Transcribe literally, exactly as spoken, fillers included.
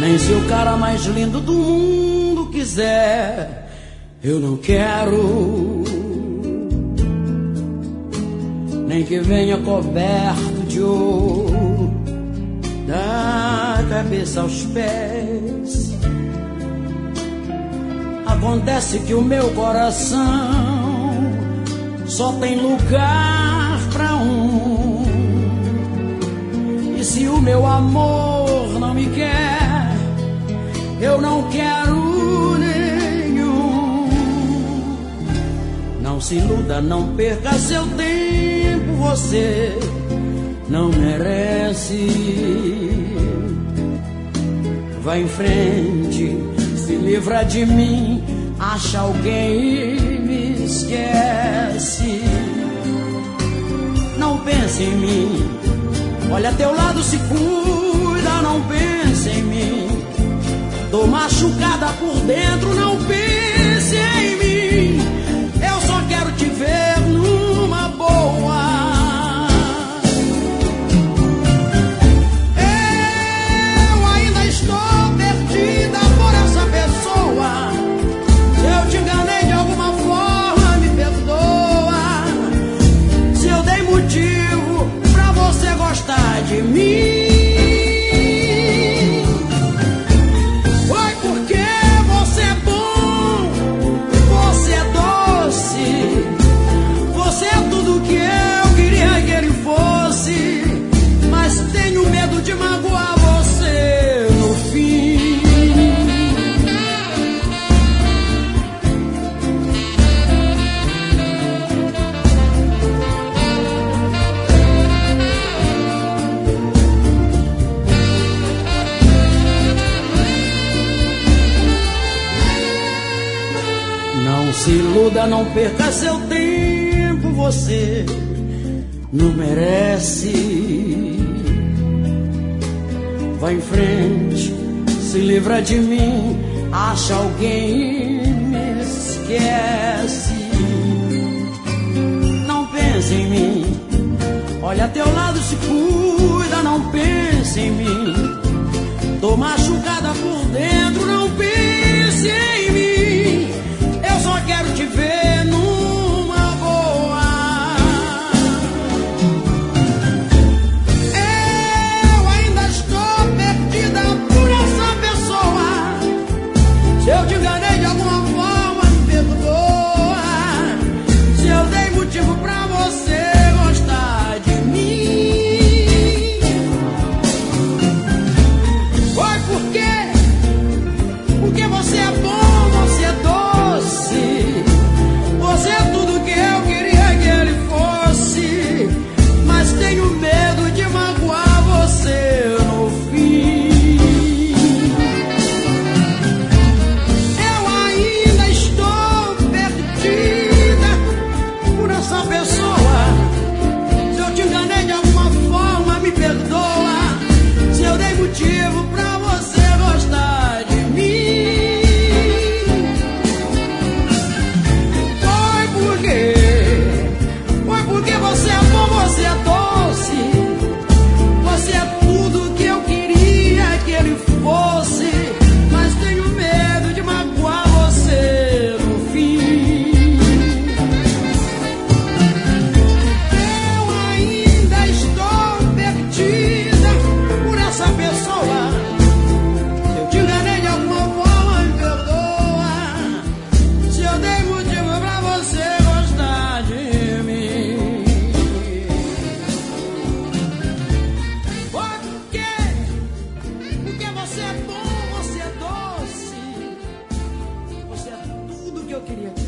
Nem se o cara mais lindo do mundo quiser, eu não quero. Nem que venha coberto de ouro, da cabeça aos pés. Acontece que o meu coração só tem lugar pra um. E se o meu amor não me quer, eu não quero nenhum. Não se iluda, não perca seu tempo, você não merece. Vai em frente, se livra de mim, acha alguém e me esquece. Não pense em mim, olha teu lado, se cuida, não pense em mim. Tô machucada por dentro, não pense em mim. Eu só quero te ver numa boa. Eu ainda estou perdida por essa pessoa. Se eu te enganei de alguma forma, me perdoa. Se eu dei motivo pra você gostar de mim, de magoar você no fim. Não se iluda, não perca seu tempo, você não merece. Vai em frente, se livra de mim, acha alguém e me esquece. Não pense em mim, olha a teu lado, se cuida, não pense em mim. Tô machucada por dentro, não pense em mim. Eu só quero te ver numa boa. Se eu te enganei de alguma forma, me perdoa. Se eu dei motivo pra você gostar de mim, foi porque Porque você é bom, você é doce, você é tudo que eu queria que ele fosse. Mas tenho medo de magoar você no fim. Motivo pra você gostar de mim, foi porque Foi porque você é bom, você é doce, você é tudo que eu queria que ele fosse. Mas tenho medo de magoar você no fim. Eu ainda estou perdida por essa pessoa. Se eu te enganei de alguma forma, me perdoa. Se eu dei motivo pra você gostar de mim, foi porque Porque você é bom, você é doce, você é tudo que eu queria.